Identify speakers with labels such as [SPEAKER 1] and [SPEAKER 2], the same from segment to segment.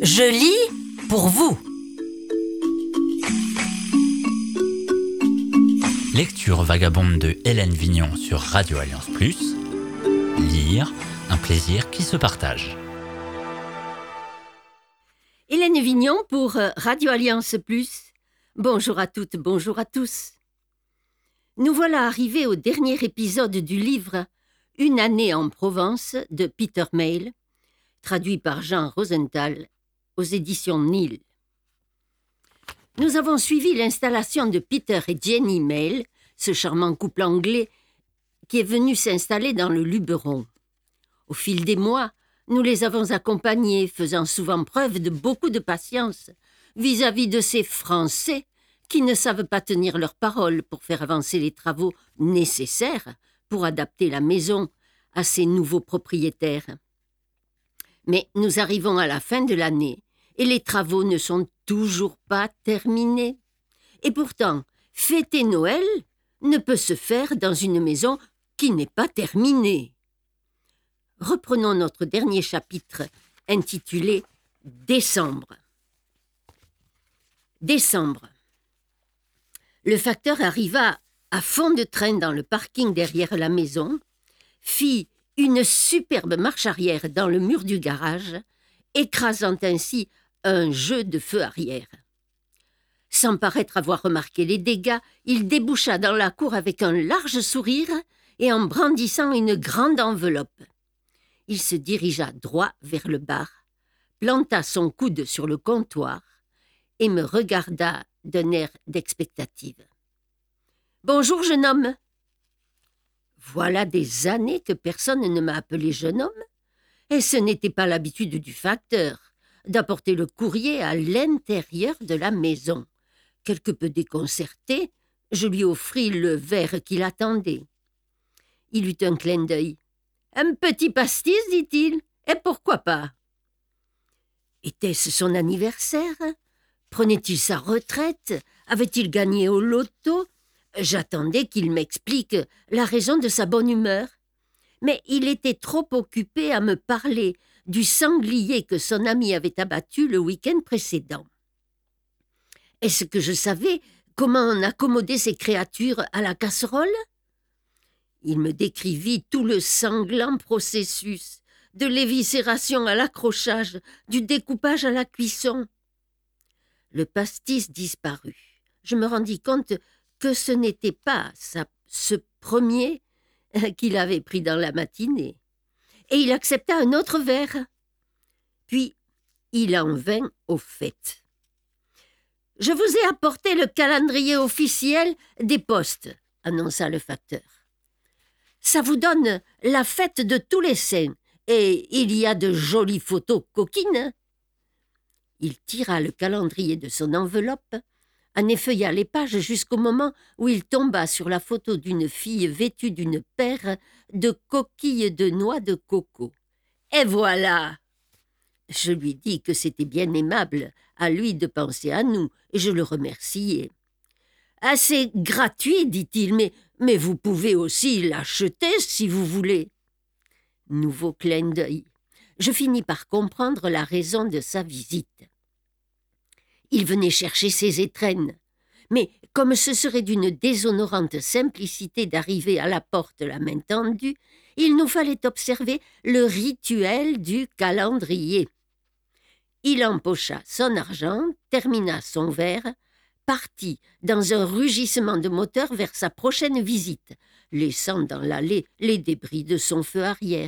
[SPEAKER 1] Je lis pour vous. Lecture vagabonde de Hélène Vignon sur Radio Alliance Plus. Lire, un plaisir qui se partage.
[SPEAKER 2] Hélène Vignon pour Radio Alliance Plus. Bonjour à toutes, bonjour à tous. Nous voilà arrivés au dernier épisode du livre « Une année en Provence » de Peter Mayle, traduit par Jean Rosenthal aux éditions Nil. Nous avons suivi l'installation de Peter et Jenny Mayle, ce charmant couple anglais qui est venu s'installer dans le Luberon. Au fil des mois, nous les avons accompagnés, faisant souvent preuve de beaucoup de patience vis-à-vis de ces Français qui ne savent pas tenir leur parole pour faire avancer les travaux nécessaires pour adapter la maison à ses nouveaux propriétaires. Mais nous arrivons à la fin de l'année et les travaux ne sont toujours pas terminés. Et pourtant, fêter Noël ne peut se faire dans une maison qui n'est pas terminée. Reprenons notre dernier chapitre intitulé « Décembre ». Décembre. Le facteur arriva à fond de train dans le parking derrière la maison, fit une superbe marche arrière dans le mur du garage, écrasant ainsi un jeu de feu arrière. Sans paraître avoir remarqué les dégâts, il déboucha dans la cour avec un large sourire et en brandissant une grande enveloppe. Il se dirigea droit vers le bar, planta son coude sur le comptoir et me regarda d'un air d'expectative. « Bonjour, jeune homme !» Voilà des années que personne ne m'a appelé jeune homme, et ce n'était pas l'habitude du facteur d'apporter le courrier à l'intérieur de la maison. Quelque peu déconcerté, je lui offris le verre qu'il attendait. Il eut un clin d'œil. « Un petit pastis, dit-il, et pourquoi pas ?» Était-ce son anniversaire ? Prenait-il sa retraite ? Avait-il gagné au loto ? J'attendais qu'il m'explique la raison de sa bonne humeur. Mais il était trop occupé à me parler du sanglier que son ami avait abattu le week-end précédent. Est-ce que je savais comment on accommodait ces créatures à la casserole ? Il me décrivit tout le sanglant processus, de l'éviscération à l'accrochage, du découpage à la cuisson. Le pastis disparut. Je me rendis compte que ce n'était pas ce premier qu'il avait pris dans la matinée. Et il accepta un autre verre. Puis, il en vint au fait. « Je vous ai apporté le calendrier officiel des postes, » annonça le facteur. « Ça vous donne la fête de tous les saints, et il y a de jolies photos coquines. » Il tira le calendrier de son enveloppe, en effeuilla les pages jusqu'au moment où il tomba sur la photo d'une fille vêtue d'une paire de coquilles de noix de coco. « Et voilà !» Je lui dis que c'était bien aimable à lui de penser à nous, et je le remerciai. « Assez gratuit, dit-il, mais vous pouvez aussi l'acheter si vous voulez. » Nouveau clin d'œil. Je finis par comprendre la raison de sa visite. Il venait chercher ses étrennes. Mais comme ce serait d'une déshonorante simplicité d'arriver à la porte la main tendue, il nous fallait observer le rituel du calendrier. Il empocha son argent, termina son verre, partit dans un rugissement de moteur vers sa prochaine visite, laissant dans l'allée les débris de son feu arrière.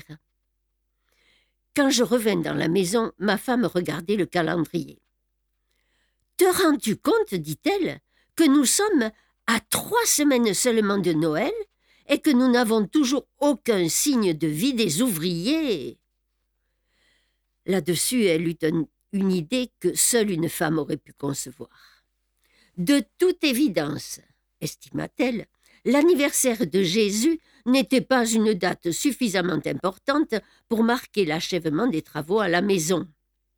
[SPEAKER 2] Quand je revins dans la maison, ma femme regardait le calendrier. « Te rends-tu compte, dit-elle, que nous sommes à 3 semaines seulement de Noël et que nous n'avons toujours aucun signe de vie des ouvriers ?» Là-dessus, elle eut une idée que seule une femme aurait pu concevoir. « De toute évidence, estima-t-elle, l'anniversaire de Jésus n'était pas une date suffisamment importante pour marquer l'achèvement des travaux à la maison.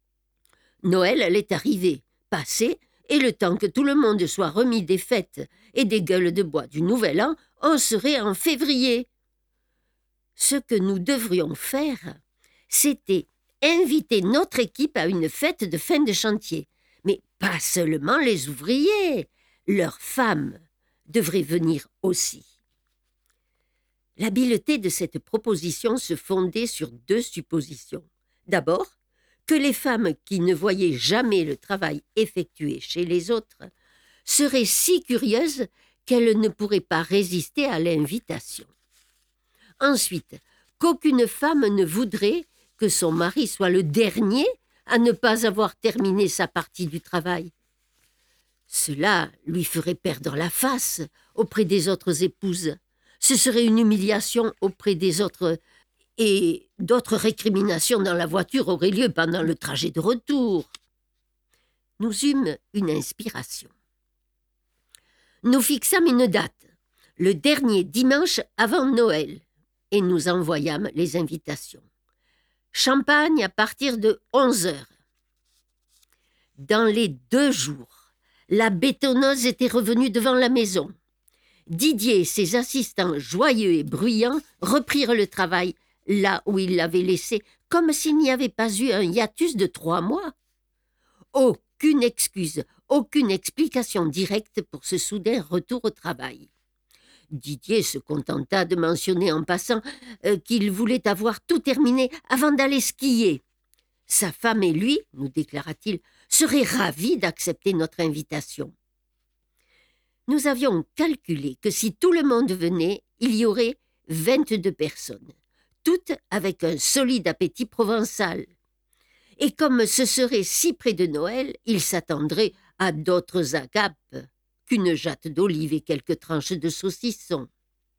[SPEAKER 2] Noël allait arriver, passer, et le temps que tout le monde soit remis des fêtes et des gueules de bois du Nouvel An, on serait en février. Ce que nous devrions faire, c'était inviter notre équipe à une fête de fin de chantier. Mais pas seulement les ouvriers, leurs femmes devraient venir aussi. L'habileté de cette proposition se fondait sur 2 suppositions. D'abord, que les femmes qui ne voyaient jamais le travail effectué chez les autres seraient si curieuses qu'elles ne pourraient pas résister à l'invitation. Ensuite, qu'aucune femme ne voudrait que son mari soit le dernier à ne pas avoir terminé sa partie du travail. Cela lui ferait perdre la face auprès des autres épouses. Ce serait une humiliation auprès des autres et d'autres récriminations dans la voiture auraient lieu pendant le trajet de retour. Nous eûmes une inspiration. Nous fixâmes une date, le dernier dimanche avant Noël, et nous envoyâmes les invitations. Champagne à partir de 11h. Dans les 2 jours, la bétonneuse était revenue devant la maison. Didier et ses assistants joyeux et bruyants reprirent le travail là où ils l'avaient laissé, comme s'il n'y avait pas eu un hiatus de 3 mois. Aucune excuse, aucune explication directe pour ce soudain retour au travail. Didier se contenta de mentionner en passant qu'il voulait avoir tout terminé avant d'aller skier. Sa femme et lui, nous déclara-t-il, seraient ravis d'accepter notre invitation. Nous avions calculé que si tout le monde venait, il y aurait 22 personnes, toutes avec un solide appétit provençal. Et comme ce serait si près de Noël, ils s'attendraient à d'autres agapes qu'une jatte d'olive et quelques tranches de saucisson.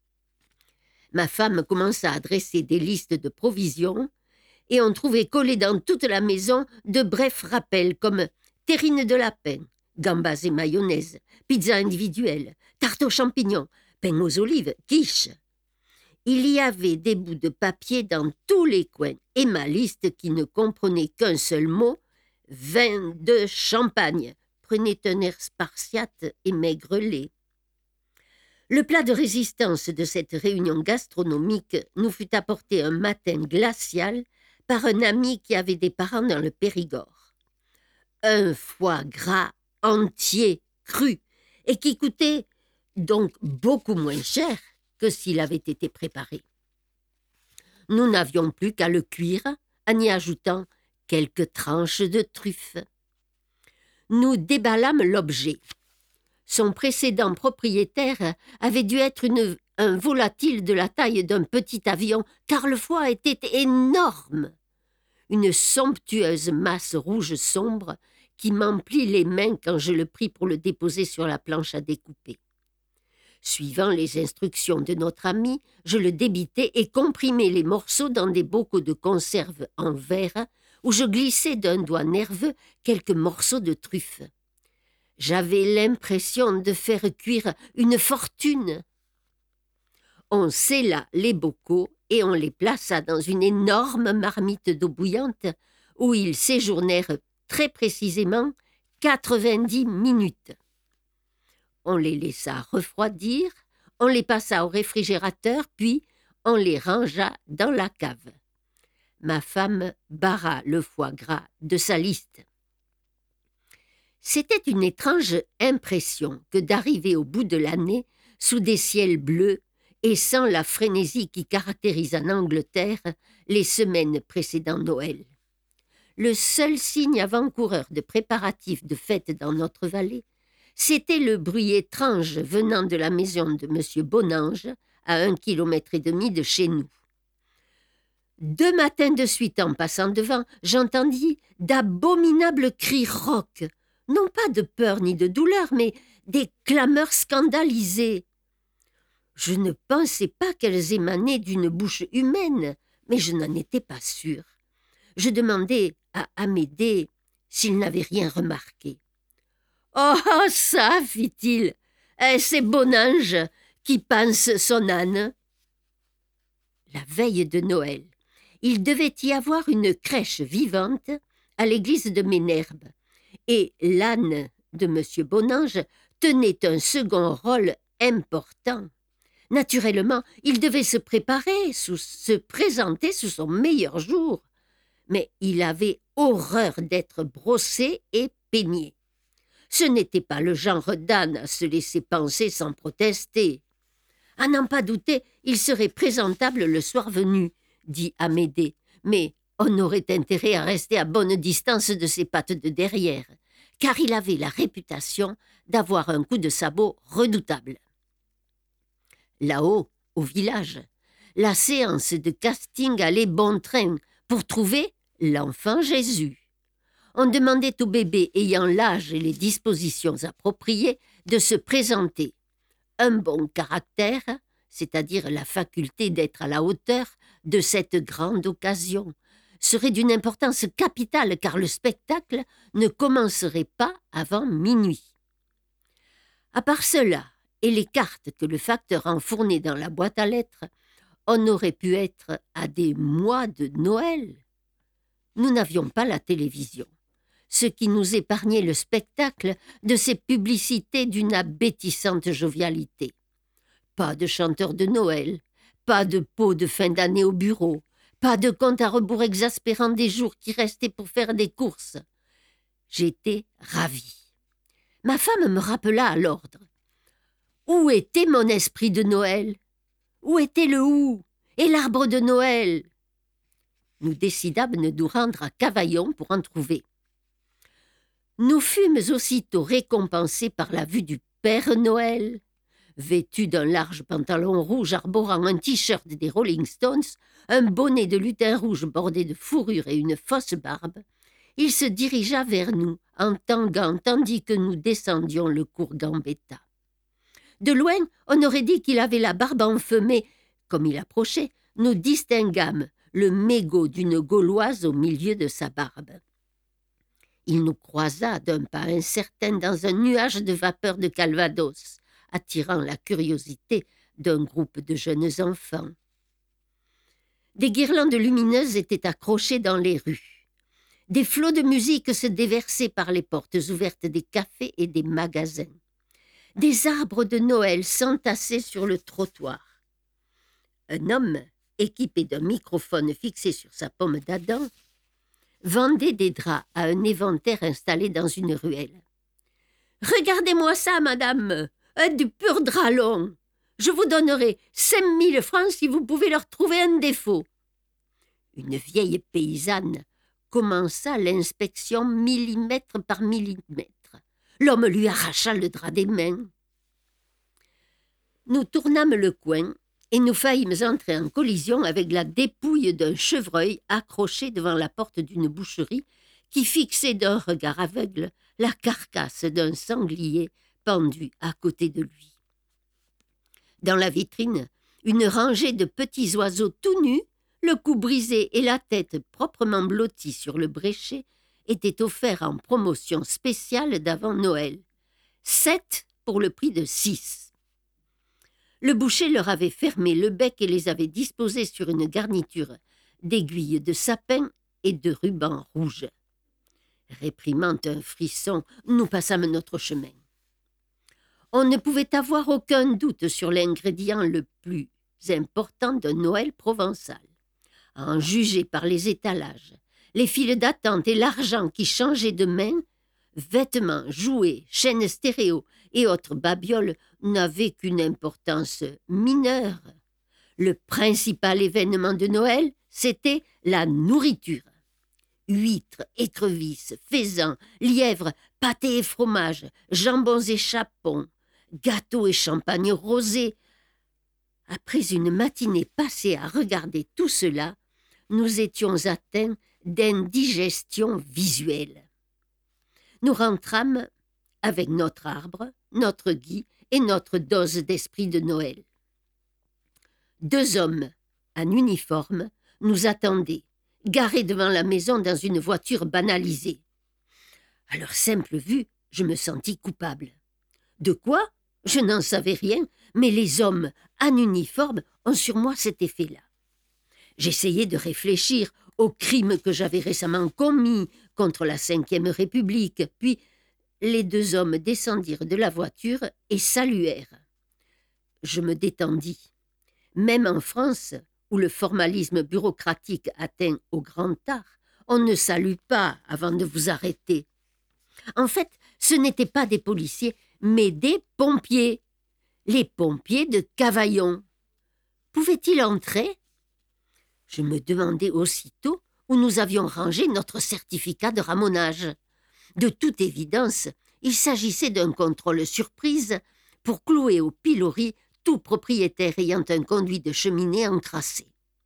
[SPEAKER 2] Ma femme commença à dresser des listes de provisions et on trouvait collés dans toute la maison de brefs rappels comme terrine de lapin, gambas et mayonnaise, pizza individuelle, tarte aux champignons, pain aux olives, quiche. Il y avait des bouts de papier dans tous les coins et ma liste qui ne comprenait qu'un seul mot, vin de champagne, prenait un air spartiate et maigrelet. Le plat de résistance de cette réunion gastronomique nous fut apporté un matin glacial par un ami qui avait des parents dans le Périgord. Un foie gras entier, cru, et qui coûtait donc beaucoup moins cher que s'il avait été préparé. Nous n'avions plus qu'à le cuire en y ajoutant quelques tranches de truffes. Nous déballâmes l'objet. Son précédent propriétaire avait dû être un volatile de la taille d'un petit avion, car le foie était énorme. Une somptueuse masse rouge sombre qui m'emplit les mains quand je le pris pour le déposer sur la planche à découper. Suivant les instructions de notre ami, je le débitais et comprimais les morceaux dans des bocaux de conserve en verre où je glissais d'un doigt nerveux quelques morceaux de truffes. J'avais l'impression de faire cuire une fortune. On scella les bocaux et on les plaça dans une énorme marmite d'eau bouillante où ils séjournèrent très précisément 90 minutes. On les laissa refroidir, on les passa au réfrigérateur, puis on les rangea dans la cave. Ma femme barra le foie gras de sa liste. C'était une étrange impression que d'arriver au bout de l'année sous des ciels bleus et sans la frénésie qui caractérise en Angleterre les semaines précédant Noël. Le seul signe avant-coureur de préparatifs de fête dans notre vallée, c'était le bruit étrange venant de la maison de M. Bonange, à 1,5 kilomètre de chez nous. 2 matins de suite en passant devant, j'entendis d'abominables cris rauques, non pas de peur ni de douleur, mais des clameurs scandalisées. Je ne pensais pas qu'elles émanaient d'une bouche humaine, mais je n'en étais pas sûre. Je demandai à Amédée s'il n'avait rien remarqué. « Oh, ça, fit-il, c'est Bonange qui panse son âne. » La veille de Noël, il devait y avoir une crèche vivante à l'église de Ménherbe, et l'âne de M. Bonange tenait un second rôle important. Naturellement, il devait se présenter sous son meilleur jour. mais il avait horreur d'être brossé et peigné. Ce n'était pas le genre d'âne à se laisser panser sans protester. À n'en pas douter, il serait présentable le soir venu, dit Amédée, mais on aurait intérêt à rester à bonne distance de ses pattes de derrière, car il avait la réputation d'avoir un coup de sabot redoutable. Là-haut, au village, la séance de casting allait bon train pour trouver l'enfant Jésus. On demandait au bébé ayant l'âge et les dispositions appropriées de se présenter. Un bon caractère, c'est-à-dire la faculté d'être à la hauteur de cette grande occasion, serait d'une importance capitale car le spectacle ne commencerait pas avant minuit. À part cela, et les cartes que le facteur enfournait dans la boîte à lettres, on aurait pu être à des mois de Noël. Nous n'avions pas la télévision, ce qui nous épargnait le spectacle de ces publicités d'une abétissante jovialité. Pas de chanteurs de Noël, pas de pots de fin d'année au bureau, pas de compte à rebours exaspérant des jours qui restaient pour faire des courses. J'étais ravie. Ma femme me rappela à l'ordre. Où était mon esprit de Noël? Où était le hou et l'arbre de Noël? Nous décidâmes de nous rendre à Cavaillon pour en trouver. Nous fûmes aussitôt récompensés par la vue du Père Noël. Vêtu d'un large pantalon rouge arborant un t-shirt des Rolling Stones, un bonnet de lutin rouge bordé de fourrure et une fausse barbe, il se dirigea vers nous en tanguant tandis que nous descendions le cours Gambetta. De loin, on aurait dit qu'il avait la barbe enfumée. Comme il approchait, nous distinguâmes le mégot d'une Gauloise au milieu de sa barbe. Il nous croisa d'un pas incertain dans un nuage de vapeur de Calvados, attirant la curiosité d'un groupe de jeunes enfants. Des guirlandes lumineuses étaient accrochées dans les rues. Des flots de musique se déversaient par les portes ouvertes des cafés et des magasins. Des arbres de Noël s'entassaient sur le trottoir. Un homme, équipé d'un microphone fixé sur sa pomme d'Adam, vendait des draps à un éventaire installé dans une ruelle. « Regardez-moi ça, madame, du pur drap long. Je vous donnerai 5 000 francs si vous pouvez leur trouver un défaut. » Une vieille paysanne commença l'inspection millimètre par millimètre. L'homme lui arracha le drap des mains. Nous tournâmes le coin et nous faillîmes entrer en collision avec la dépouille d'un chevreuil accroché devant la porte d'une boucherie qui fixait d'un regard aveugle la carcasse d'un sanglier pendu à côté de lui. Dans la vitrine, une rangée de petits oiseaux tout nus, le cou brisé et la tête proprement blottie sur le bréchet, étaient offerts en promotion spéciale d'avant Noël. 7 pour le prix de 6. Le boucher leur avait fermé le bec et les avait disposés sur une garniture d'aiguilles de sapin et de rubans rouges. Réprimant un frisson, nous passâmes notre chemin. On ne pouvait avoir aucun doute sur l'ingrédient le plus important d'un Noël provençal. À en juger par les étalages, les files d'attente et l'argent qui changeait de main, vêtements, jouets, chaînes stéréo et autres babioles n'avaient qu'une importance mineure. Le principal événement de Noël, c'était la nourriture. Huîtres, écrevisses, faisans, lièvres, pâtés et fromages, jambons et chapons, gâteaux et champagne rosé. Après une matinée passée à regarder tout cela, nous étions atteints d'indigestion visuelle. Nous rentrâmes avec notre arbre, notre gui et notre dose d'esprit de Noël. 2 hommes, en uniforme, nous attendaient, garés devant la maison dans une voiture banalisée. À leur simple vue, je me sentis coupable. De quoi? Je n'en savais rien, mais les hommes en uniforme ont sur moi cet effet-là. J'essayais de réfléchir aux crimes que j'avais récemment commis contre la Ve République, puis les 2 hommes descendirent de la voiture et saluèrent. Je me détendis. Même en France, où le formalisme bureaucratique atteint au grand art, On ne salue pas avant de vous arrêter. En fait, ce n'étaient pas des policiers, mais des pompiers. Les pompiers de Cavaillon. Pouvaient-ils entrer? Je me demandais aussitôt où nous avions rangé notre certificat de ramonage. De toute évidence, il s'agissait d'un contrôle surprise pour clouer au pilori tout propriétaire ayant un conduit de cheminée encrassé.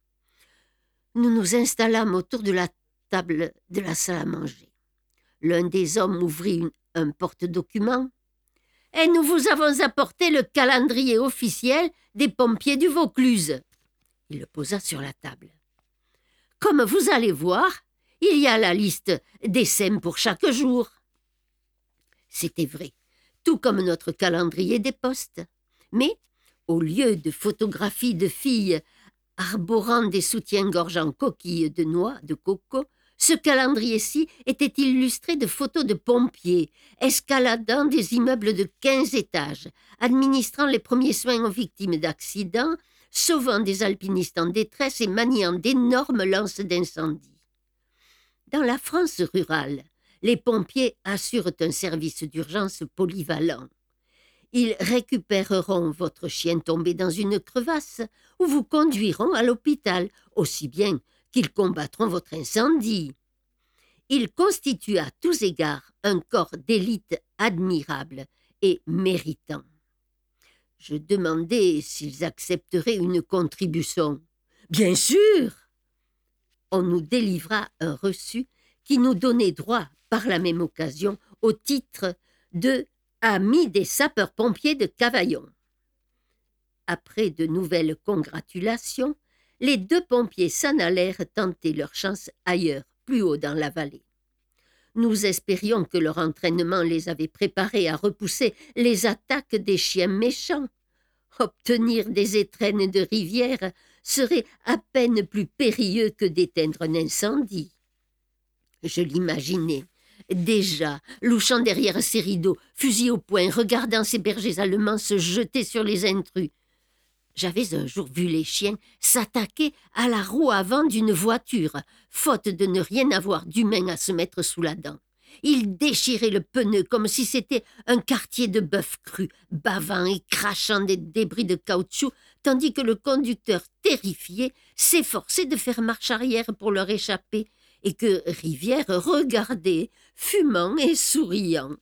[SPEAKER 2] Nous nous installâmes autour de la table de la salle à manger. L'un des hommes ouvrit un porte-document. « Et nous vous avons apporté le calendrier officiel des pompiers du Vaucluse. » Il le posa sur la table. « Comme vous allez voir, il y a la liste des SEM pour chaque jour. » C'était vrai, tout comme notre calendrier des postes. Mais, au lieu de photographies de filles arborant des soutiens-gorge en coquilles de noix de coco, ce calendrier-ci était illustré de photos de pompiers, escaladant des immeubles de 15 étages, administrant les premiers soins aux victimes d'accidents, sauvant des alpinistes en détresse et maniant d'énormes lances d'incendie. Dans la France rurale, les pompiers assurent un service d'urgence polyvalent. Ils récupéreront votre chien tombé dans une crevasse ou vous conduiront à l'hôpital, aussi bien qu'ils combattront votre incendie. Ils constituent à tous égards un corps d'élite admirable et méritant. Je demandai s'ils accepteraient une contribution. « Bien sûr !» On nous délivra un reçu qui nous donnait droit, par la même occasion, au titre de « Amis des sapeurs-pompiers de Cavaillon ». Après de nouvelles congratulations, les deux pompiers s'en allèrent tenter leur chance ailleurs, plus haut dans la vallée. Nous espérions que leur entraînement les avait préparés à repousser les attaques des chiens méchants. Obtenir des étrennes de rivière serait à peine plus périlleux que d'éteindre un incendie. Je l'imaginais, déjà, louchant derrière ses rideaux, fusil au poing, regardant ses bergers allemands se jeter sur les intrus. J'avais un jour vu les chiens s'attaquer à la roue avant d'une voiture, faute de ne rien avoir d'humain à se mettre sous la dent. Ils déchiraient le pneu comme si c'était un quartier de bœuf cru, bavant et crachant des débris de caoutchouc, tandis que le conducteur, terrifié, s'efforçait de faire marche arrière pour leur échapper, et que Rivière regardait, fumant et souriant.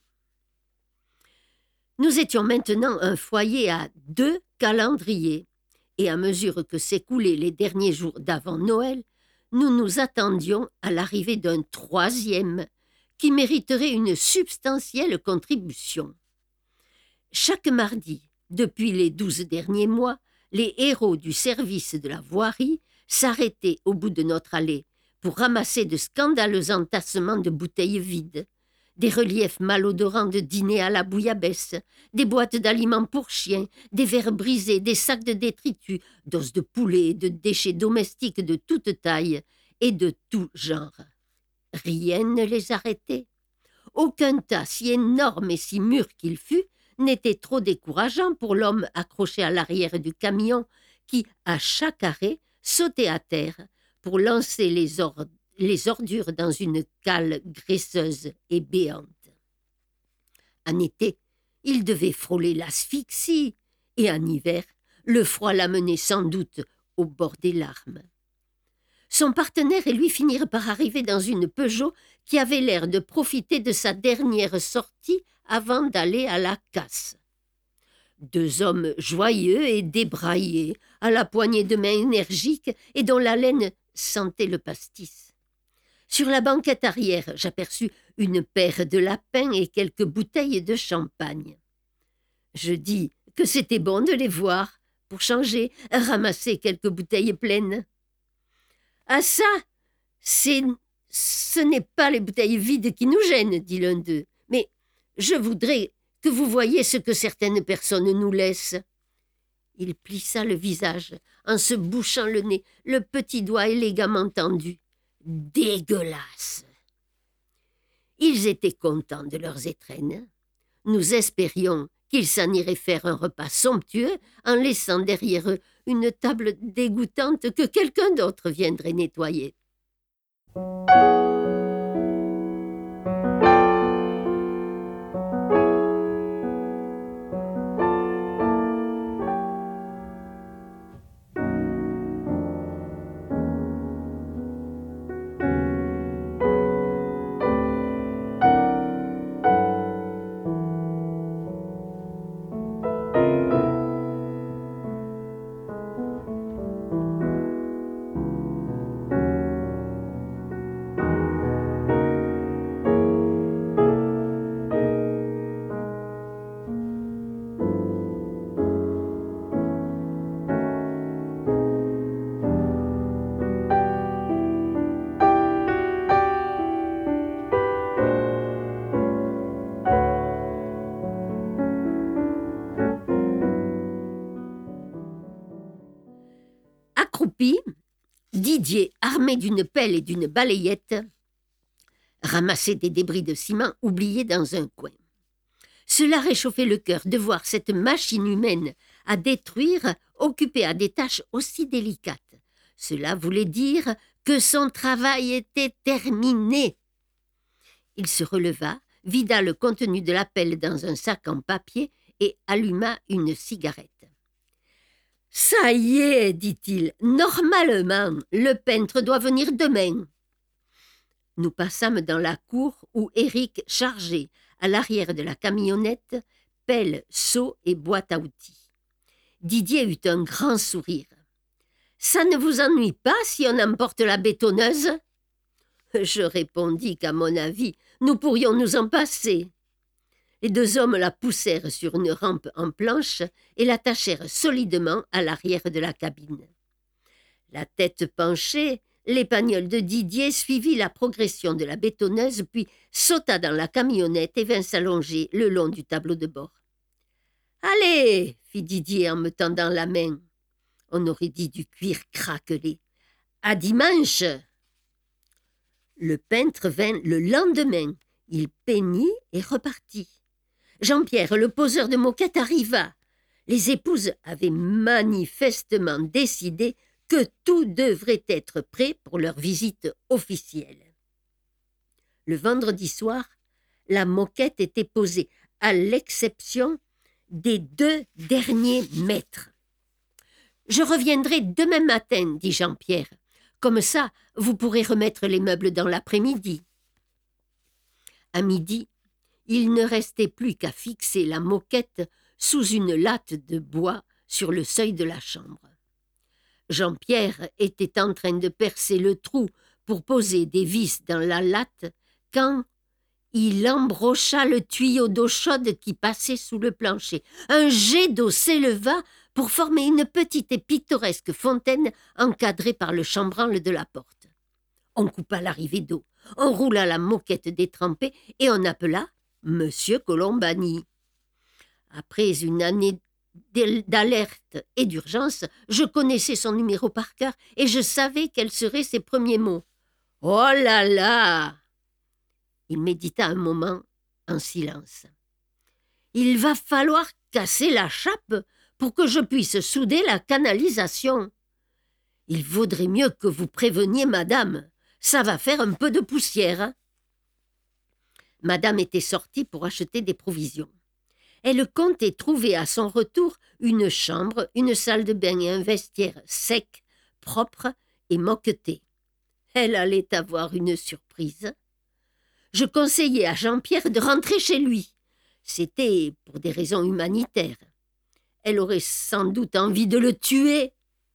[SPEAKER 2] Nous étions maintenant un foyer à 2 calendriers, et à mesure que s'écoulaient les derniers jours d'avant Noël, nous nous attendions à l'arrivée d'un 3e, qui mériterait une substantielle contribution. Chaque mardi, depuis les 12 derniers mois, les héros du service de la voirie s'arrêtaient au bout de notre allée pour ramasser de scandaleux entassements de bouteilles vides, des reliefs malodorants de dîner à la bouillabaisse, des boîtes d'aliments pour chiens, des verres brisés, des sacs de détritus, d'os de poulet, de déchets domestiques de toute taille et de tout genre. Rien ne les arrêtait. Aucun tas, si énorme et si mûr qu'il fût, n'était trop décourageant pour l'homme accroché à l'arrière du camion qui, à chaque arrêt, sautait à terre pour lancer les ordures dans une cale graisseuse et béante. En été, il devait frôler l'asphyxie, et en hiver, le froid l'amenait sans doute au bord des larmes. Son partenaire et lui finirent par arriver dans une Peugeot qui avait l'air de profiter de sa dernière sortie avant d'aller à la casse. 2 hommes joyeux et débraillés, à la poignée de main énergique et dont l'haleine sentait le pastis. Sur la banquette arrière, j'aperçus une paire de lapins et quelques bouteilles de champagne. Je dis que c'était bon de les voir, pour changer, ramasser quelques bouteilles pleines. « Ah ça, ce n'est pas les bouteilles vides qui nous gênent, dit l'un d'eux, mais je voudrais que vous voyiez ce que certaines personnes nous laissent. » Il plissa le visage en se bouchant le nez, le petit doigt élégamment tendu. Dégueulasse! Ils étaient contents de leurs étrennes. Nous espérions qu'ils s'en iraient faire un repas somptueux en laissant derrière eux une table dégoûtante que quelqu'un d'autre viendrait nettoyer. Didier, armé d'une pelle et d'une balayette, ramassait des débris de ciment oubliés dans un coin. Cela réchauffait le cœur de voir cette machine humaine à détruire occupée à des tâches aussi délicates. Cela voulait dire que son travail était terminé. Il se releva, vida le contenu de la pelle dans un sac en papier et alluma une cigarette. « Ça y est, dit-il, normalement, le peintre doit venir demain. » Nous passâmes dans la cour où Éric chargeait, à l'arrière de la camionnette, pelle, seau et boîte à outils. Didier eut un grand sourire. « Ça ne vous ennuie pas si on emporte la bétonneuse ?» Je répondis qu'à mon avis, nous pourrions nous en passer. Les deux hommes la poussèrent sur une rampe en planche et l'attachèrent solidement à l'arrière de la cabine. La tête penchée, l'épagnole de Didier suivit la progression de la bétonneuse, puis sauta dans la camionnette et vint s'allonger le long du tableau de bord. « Allez !» fit Didier en me tendant la main. On aurait dit du cuir craquelé. « À dimanche !» Le peintre vint le lendemain. Il peignit et repartit. Jean-Pierre, le poseur de moquettes, arriva. Les épouses avaient manifestement décidé que tout devrait être prêt pour leur visite officielle. Le vendredi soir, la moquette était posée, à l'exception des 2 derniers mètres. « Je reviendrai demain matin, dit Jean-Pierre. Comme ça, vous pourrez remettre les meubles dans l'après-midi. » À midi, il ne restait plus qu'à fixer la moquette sous une latte de bois sur le seuil de la chambre. Jean-Pierre était en train de percer le trou pour poser des vis dans la latte quand il embrocha le tuyau d'eau chaude qui passait sous le plancher. Un jet d'eau s'éleva pour former une petite et pittoresque fontaine encadrée par le chambranle de la porte. On coupa l'arrivée d'eau, on roula la moquette détrempée et on appela Monsieur Colombani. Après une année d'alerte et d'urgence, je connaissais son numéro par cœur et je savais quels seraient ses premiers mots. « Oh là là !» Il médita un moment en silence. « Il va falloir casser la chape pour que je puisse souder la canalisation. Il vaudrait mieux que vous préveniez madame. Ça va faire un peu de poussière. » Madame était sortie pour acheter des provisions. Elle comptait trouver à son retour une chambre, une salle de bain et un vestiaire sec, propre et moqueté. Elle allait avoir une surprise. Je conseillais à Jean-Pierre de rentrer chez lui. C'était pour des raisons humanitaires. Elle aurait sans doute envie de le tuer.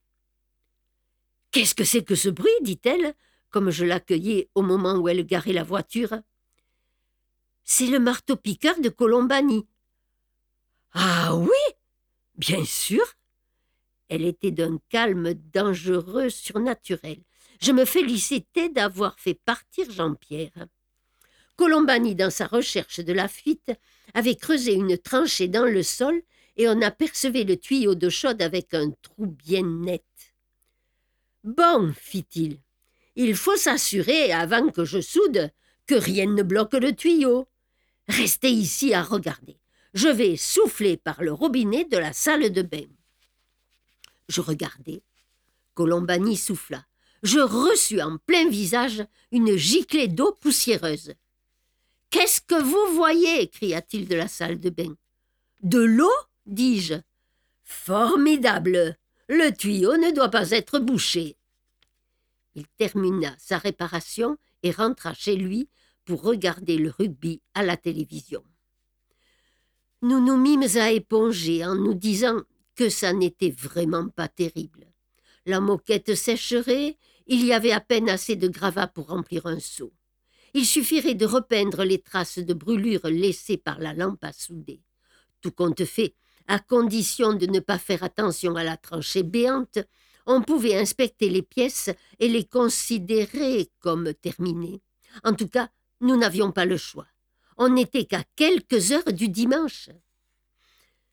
[SPEAKER 2] « Qu'est-ce que c'est que ce bruit ?» dit-elle, comme je l'accueillais au moment où elle garait la voiture. « C'est le marteau-piqueur de Colombani. »« Ah oui, bien sûr !» Elle était d'un calme dangereux, surnaturel. Je me félicitais d'avoir fait partir Jean-Pierre. Colombani, dans sa recherche de la fuite, avait creusé une tranchée dans le sol et on apercevait le tuyau d'eau chaude avec un trou bien net. « Bon, fit-il, il faut s'assurer, avant que je soude, que rien ne bloque le tuyau. Restez ici à regarder. Je vais souffler par le robinet de la salle de bain. » Je regardai. Colombani souffla. Je reçus en plein visage une giclée d'eau poussiéreuse. « Qu'est-ce que vous voyez » cria-t-il de la salle de bain. « De l'eau » dis-je. « Formidable. Le tuyau ne doit pas être bouché. » Il termina sa réparation et rentra chez lui pour regarder le rugby à la télévision. Nous nous mîmes à éponger en nous disant que ça n'était vraiment pas terrible. La moquette sécherait, il y avait à peine assez de gravats pour remplir un seau. Il suffirait de repeindre les traces de brûlure laissées par la lampe à souder. Tout compte fait, à condition de ne pas faire attention à la tranchée béante, on pouvait inspecter les pièces et les considérer comme terminées. En tout cas, nous n'avions pas le choix. On n'était qu'à quelques heures du dimanche.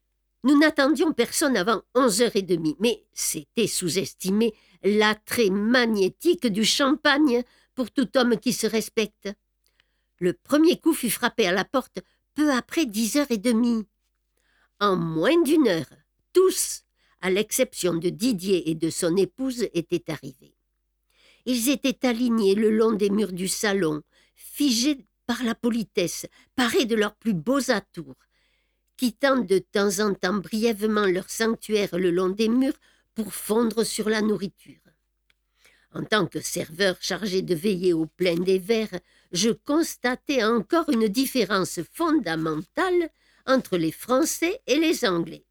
[SPEAKER 2] Nous n'attendions personne avant 11h30, mais c'était sous-estimer l'attrait magnétique du champagne pour tout homme qui se respecte. Le premier coup fut frappé à la porte peu après 10h30. En moins d'une heure, tous, à l'exception de Didier et de son épouse, étaient arrivés. Ils étaient alignés le long des murs du salon, figés par la politesse, parés de leurs plus beaux atours, quittant de temps en temps brièvement leur sanctuaire le long des murs pour fondre sur la nourriture. En tant que serveur chargé de veiller au plein des verres, je constatais encore une différence fondamentale entre les Français et les Anglais.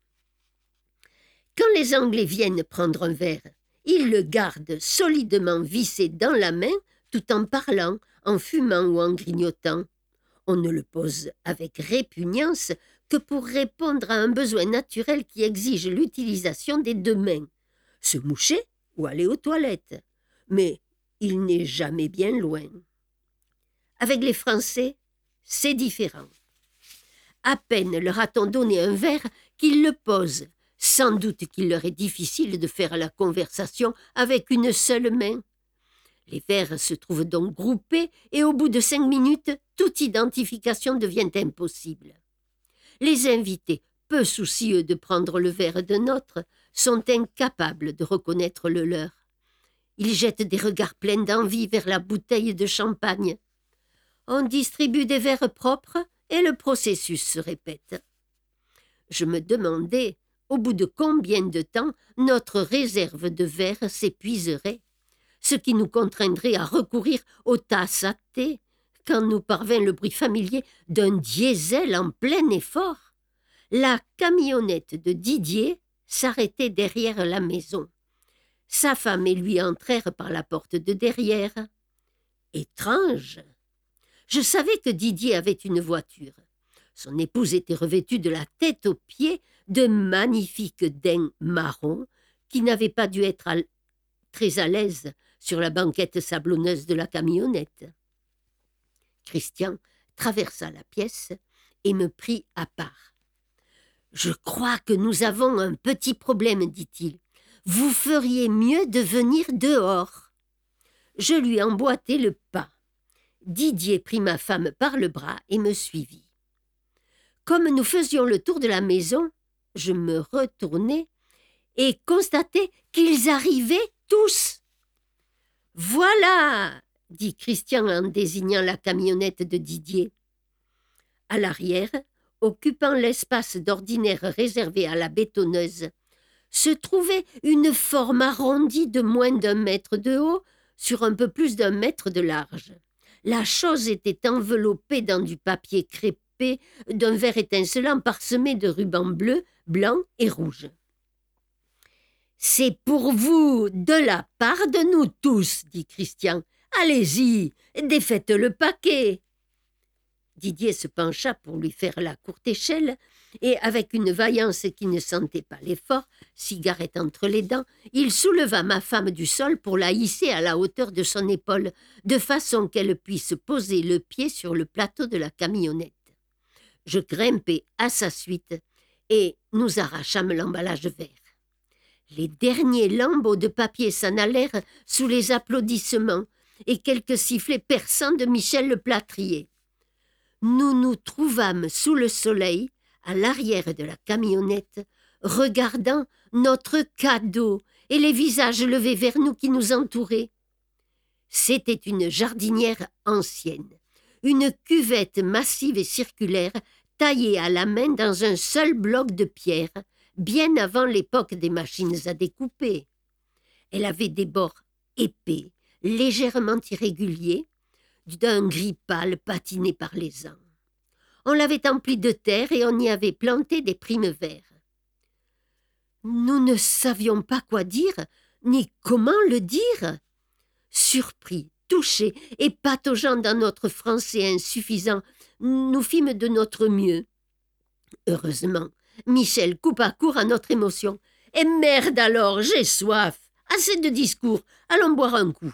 [SPEAKER 2] Quand les Anglais viennent prendre un verre, ils le gardent solidement vissé dans la main tout en parlant, en fumant ou en grignotant. On ne le pose avec répugnance que pour répondre à un besoin naturel qui exige l'utilisation des deux mains, se moucher ou aller aux toilettes. Mais il n'est jamais bien loin. Avec les Français, c'est différent. À peine leur a-t-on donné un verre qu'ils le posent. Sans doute qu'il leur est difficile de faire la conversation avec une seule main. Les verres se trouvent donc groupés et au bout de 5 minutes, toute identification devient impossible. Les invités, peu soucieux de prendre le verre d'un autre, sont incapables de reconnaître le leur. Ils jettent des regards pleins d'envie vers la bouteille de champagne. On distribue des verres propres et le processus se répète. Je me demandais au bout de combien de temps notre réserve de verres s'épuiserait, ce qui nous contraindrait à recourir aux tasses à thé, quand nous parvint le bruit familier d'un diesel en plein effort. La camionnette de Didier s'arrêtait derrière la maison. Sa femme et lui entrèrent par la porte de derrière. Étrange! Je savais que Didier avait une voiture. Son épouse était revêtue de la tête aux pieds de magnifiques daims marrons qui n'avaient pas dû être très à l'aise sur la banquette sablonneuse de la camionnette. Christian traversa la pièce et me prit à part. « Je crois que nous avons un petit problème, dit-il. Vous feriez mieux de venir dehors. » Je lui emboîtai le pas. Didier prit ma femme par le bras et me suivit. Comme nous faisions le tour de la maison, je me retournai et constatai qu'ils arrivaient tous. « Voilà !» dit Christian en désignant la camionnette de Didier. À l'arrière, occupant l'espace d'ordinaire réservé à la bétonneuse, se trouvait une forme arrondie de moins d'1 mètre de haut sur un peu plus d'1 mètre de large. La chose était enveloppée dans du papier crêpé d'un vert étincelant parsemé de rubans bleus, blancs et rouges. « C'est pour vous, de la part de nous tous, dit Christian. Allez-y, défaites le paquet. » Didier se pencha pour lui faire la courte échelle et, avec une vaillance qui ne sentait pas l'effort, cigarette entre les dents, il souleva ma femme du sol pour la hisser à la hauteur de son épaule, de façon qu'elle puisse poser le pied sur le plateau de la camionnette. Je grimpai à sa suite et nous arrachâmes l'emballage vert. Les derniers lambeaux de papier s'en allèrent sous les applaudissements et quelques sifflets perçants de Michel le plâtrier. Nous nous trouvâmes sous le soleil, à l'arrière de la camionnette, regardant notre cadeau et les visages levés vers nous qui nous entouraient. C'était une jardinière ancienne, une cuvette massive et circulaire taillée à la main dans un seul bloc de pierre, bien avant l'époque des machines à découper. Elle avait des bords épais, légèrement irréguliers, d'un gris pâle patiné par les ans. On l'avait emplie de terre et on y avait planté des primes verts. Nous ne savions pas quoi dire, ni comment le dire. Surpris, touchés et pataugeant dans notre français insuffisant, nous fîmes de notre mieux. Heureusement, Michel coupa court à notre émotion. « Et merde alors, j'ai soif! Assez de discours, allons boire un coup !»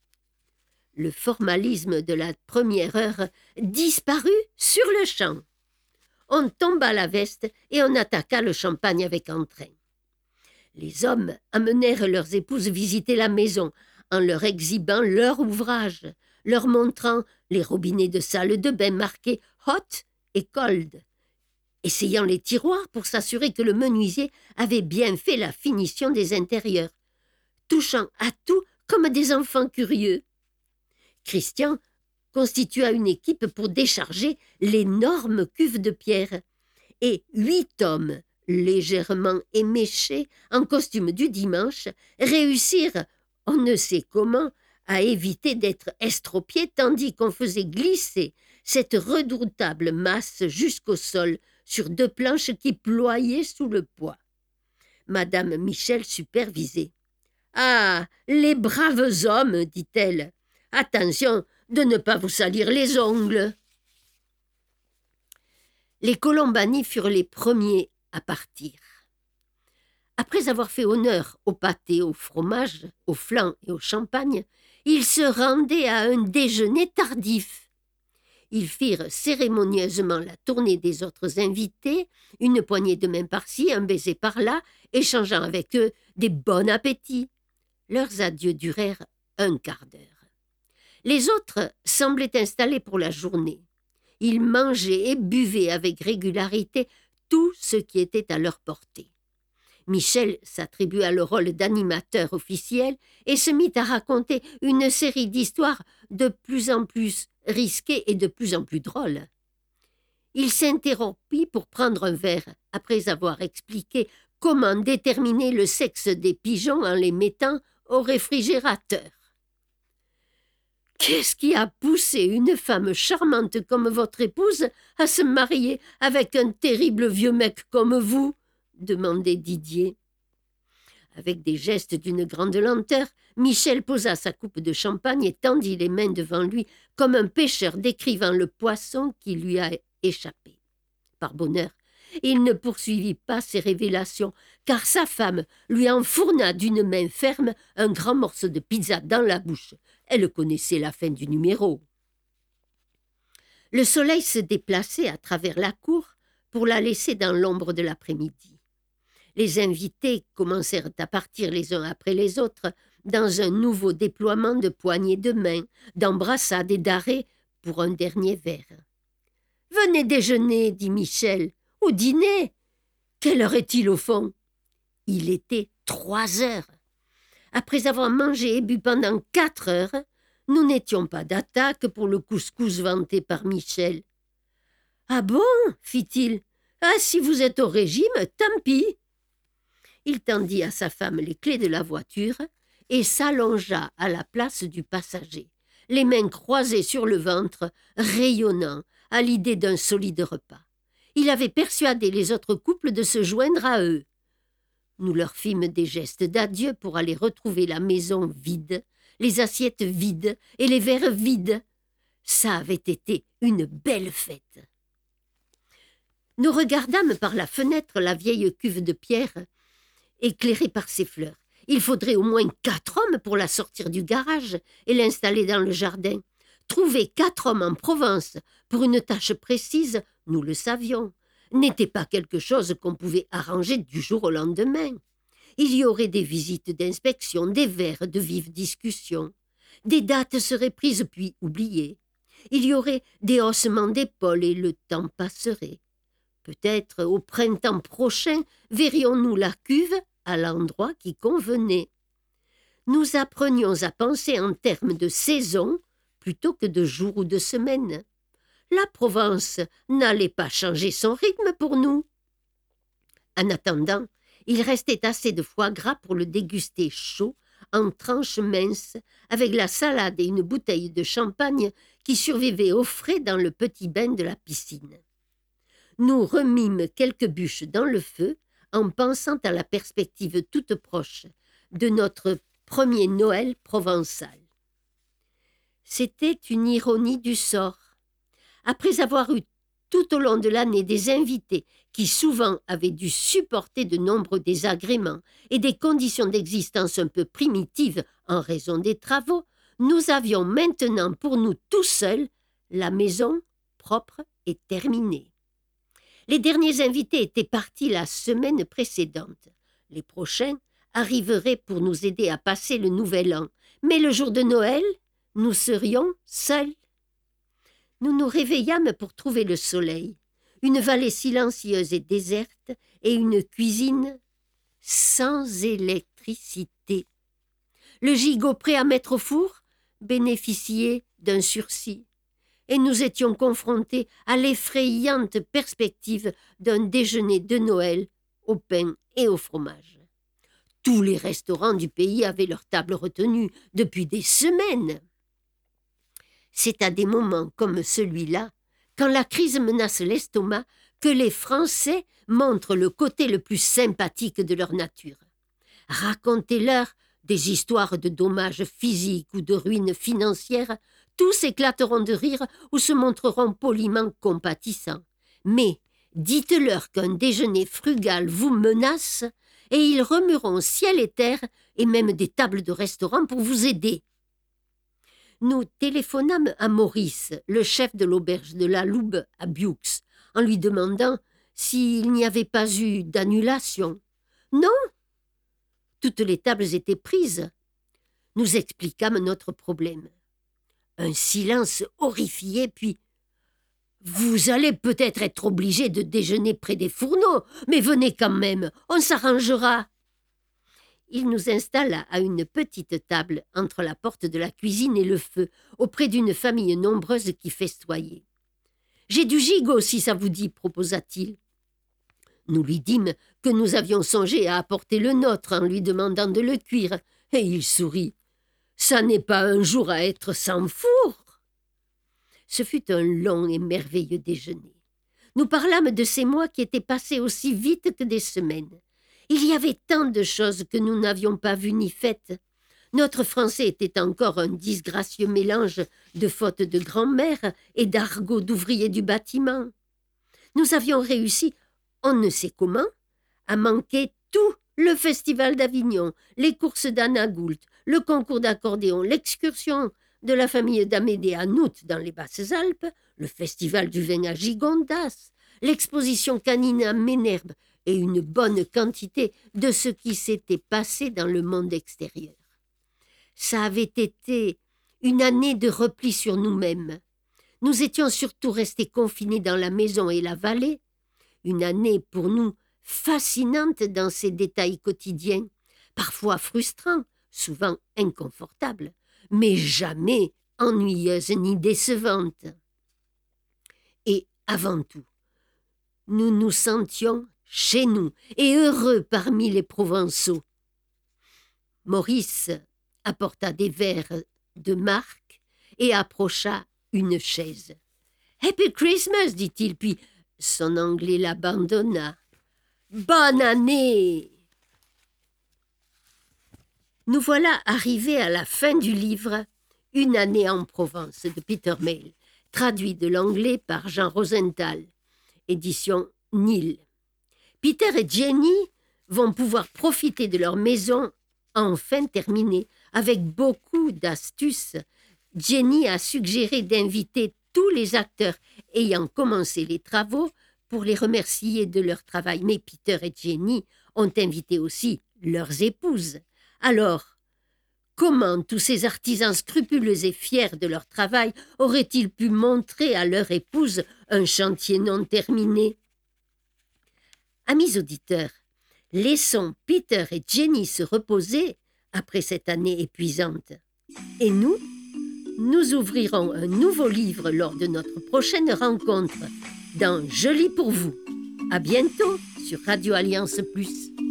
[SPEAKER 2] Le formalisme de la première heure disparut sur le champ. on tomba la veste et on attaqua le champagne avec entrain. Les hommes amenèrent leurs épouses visiter la maison en leur exhibant leur ouvrage, leur montrant les robinets de salle de bain marqués « hot » et « cold », essayant les tiroirs pour s'assurer que le menuisier avait bien fait la finition des intérieurs, touchant à tout comme des enfants curieux. Christian constitua une équipe pour décharger l'énorme cuve de pierre, et 8 hommes, légèrement éméchés, en costume du dimanche, réussirent, on ne sait comment, à éviter d'être estropiés tandis qu'on faisait glisser cette redoutable masse jusqu'au sol sur 2 planches qui ployaient sous le poids. Madame Michel supervisait. « Ah, les braves hommes, dit-elle. Attention de ne pas vous salir les ongles. » Les Colombani furent les premiers à partir. Après avoir fait honneur au pâté, au fromage, au flan et au champagne, ils se rendaient à un déjeuner tardif. Ils firent cérémonieusement la tournée des autres invités, une poignée de main par-ci, un baiser par-là, échangeant avec eux des bons appétits. Leurs adieux durèrent un quart d'heure. Les autres semblaient installés pour la journée. Ils mangeaient et buvaient avec régularité tout ce qui était à leur portée. Michel s'attribua le rôle d'animateur officiel et se mit à raconter une série d'histoires de plus en plus risquées et de plus en plus drôles. Il s'interrompit pour prendre un verre, après avoir expliqué comment déterminer le sexe des pigeons en les mettant au réfrigérateur. « Qu'est-ce qui a poussé une femme charmante comme votre épouse à se marier avec un terrible vieux mec comme vous ?» demandait Didier. Avec des gestes d'une grande lenteur, Michel posa sa coupe de champagne et tendit les mains devant lui comme un pêcheur décrivant le poisson qui lui a échappé. Par bonheur, il ne poursuivit pas ses révélations, car sa femme lui enfourna d'une main ferme un grand morceau de pizza dans la bouche. Elle connaissait la fin du numéro. Le soleil se déplaçait à travers la cour pour la laisser dans l'ombre de l'après-midi. Les invités commencèrent à partir les uns après les autres dans un nouveau déploiement de poignées de main, d'embrassades et d'arrêts pour un dernier verre. « Venez déjeuner, dit Michel. Au dîner. Quelle heure est-il au fond ?» Il était 3 heures. Après avoir mangé et bu pendant 4 heures, nous n'étions pas d'attaque pour le couscous vanté par Michel. « Ah bon ?» fit-il. « Ah, si vous êtes au régime, tant pis. » Il tendit à sa femme les clés de la voiture et s'allongea à la place du passager, les mains croisées sur le ventre, rayonnant à l'idée d'un solide repas. Il avait persuadé les autres couples de se joindre à eux. Nous leur fîmes des gestes d'adieu pour aller retrouver la maison vide, les assiettes vides et les verres vides. Ça avait été une belle fête. Nous regardâmes par la fenêtre la vieille cuve de pierre, éclairée par ses fleurs. Il faudrait au moins 4 hommes pour la sortir du garage et l'installer dans le jardin. Trouver 4 hommes en Provence pour une tâche précise, nous le savions, n'était pas quelque chose qu'on pouvait arranger du jour au lendemain. Il y aurait des visites d'inspection, des verres de vives discussions. Des dates seraient prises puis oubliées. Il y aurait des haussements d'épaules et le temps passerait. Peut-être au printemps prochain verrions-nous la cuve à l'endroit qui convenait. Nous apprenions à penser en termes de saison plutôt que de jours ou de semaines. La Provence n'allait pas changer son rythme pour nous. En attendant, il restait assez de foie gras pour le déguster chaud, en tranches minces, avec la salade et une bouteille de champagne qui survivait au frais dans le petit bain de la piscine. Nous remîmes quelques bûches dans le feu en pensant à la perspective toute proche de notre premier Noël provençal. C'était une ironie du sort. Après avoir eu tout au long de l'année des invités qui souvent avaient dû supporter de nombreux désagréments et des conditions d'existence un peu primitives en raison des travaux, nous avions maintenant pour nous tout seuls la maison propre et terminée. Les derniers invités étaient partis la semaine précédente. Les prochains arriveraient pour nous aider à passer le nouvel an. Mais le jour de Noël, nous serions seuls. Nous nous réveillâmes pour trouver le soleil, une vallée silencieuse et déserte et une cuisine sans électricité. Le gigot prêt à mettre au four bénéficiait d'un sursis. Et nous étions confrontés à l'effrayante perspective d'un déjeuner de Noël au pain et au fromage. Tous les restaurants du pays avaient leur table retenue depuis des semaines. C'est à des moments comme celui-là, quand la crise menace l'estomac, que les Français montrent le côté le plus sympathique de leur nature. Racontez-leur des histoires de dommages physiques ou de ruines financières, tous éclateront de rire ou se montreront poliment compatissants. Mais dites-leur qu'un déjeuner frugal vous menace et ils remueront ciel et terre et même des tables de restaurant pour vous aider. Nous téléphonâmes à Maurice, le chef de l'auberge de la Loube à Bioux, en lui demandant s'il n'y avait pas eu d'annulation. Non, toutes les tables étaient prises. Nous expliquâmes notre problème. Un silence horrifié, puis « Vous allez peut-être être obligé de déjeuner près des fourneaux, mais venez quand même, on s'arrangera. » Il nous installa à une petite table entre la porte de la cuisine et le feu, auprès d'une famille nombreuse qui festoyait. « J'ai du gigot, si ça vous dit, » proposa-t-il. Nous lui dîmes que nous avions songé à apporter le nôtre en lui demandant de le cuire, et il sourit. « Ça n'est pas un jour à être sans four !» Ce fut un long et merveilleux déjeuner. Nous parlâmes de ces mois qui étaient passés aussi vite que des semaines. Il y avait tant de choses que nous n'avions pas vues ni faites. Notre français était encore un disgracieux mélange de fautes de grand-mère et d'argot d'ouvriers du bâtiment. Nous avions réussi, on ne sait comment, à manquer tout: le festival d'Avignon, les courses d'Anna Goult, le concours d'accordéon, l'excursion de la famille d'Amédée en août dans les Basses-Alpes, le festival du vin à Gigondas, l'exposition canine à Ménherbe et une bonne quantité de ce qui s'était passé dans le monde extérieur. Ça avait été une année de repli sur nous-mêmes. Nous étions surtout restés confinés dans la maison et la vallée, une année pour nous fascinante dans ses détails quotidiens, parfois frustrants, souvent inconfortables, mais jamais ennuyeuse ni décevante. Et avant tout, nous nous sentions chez nous et heureux parmi les Provençaux. Maurice apporta des verres de marque et approcha une chaise. « Happy Christmas !» dit-il, puis son anglais l'abandonna. « Bonne année !» Nous voilà arrivés à la fin du livre « Une année en Provence » de Peter Mayle, traduit de l'anglais par Jean Rosenthal, édition Nil. Peter et Jenny vont pouvoir profiter de leur maison enfin terminée. Avec beaucoup d'astuces, Jenny a suggéré d'inviter tous les acteurs ayant commencé les travaux pour les remercier de leur travail. Mais Peter et Jenny ont invité aussi leurs épouses. Alors, comment tous ces artisans scrupuleux et fiers de leur travail auraient-ils pu montrer à leur épouse un chantier non terminé? Amis auditeurs, laissons Peter et Jenny se reposer après cette année épuisante. Et nous ouvrirons un nouveau livre lors de notre prochaine rencontre dans Je lis pour vous. À bientôt sur Radio Alliance Plus.